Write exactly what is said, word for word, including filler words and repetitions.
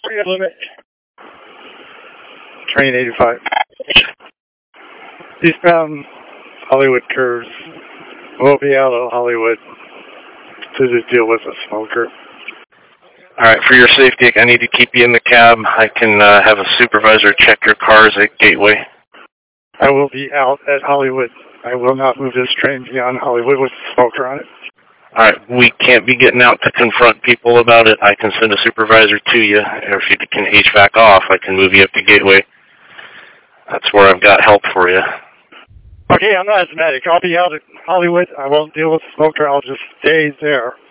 limit. Train eighty-five. Eastbound Hollywood curves. We'll be out of Hollywood to just deal with a smoker. All right, for your safety, I need to keep you in the cab. I can uh, have a supervisor check your cars at Gateway. I will be out at Hollywood. I will not move this train beyond Hollywood with a smoker on it. All right, we can't be getting out to confront people about it. I can send a supervisor to you. Or if you can H V A C off, I can move you up to Gateway. That's where I've got help for you. Okay, I'm not asthmatic. I'll be out at Hollywood. I won't deal with the smoker. I'll just stay there.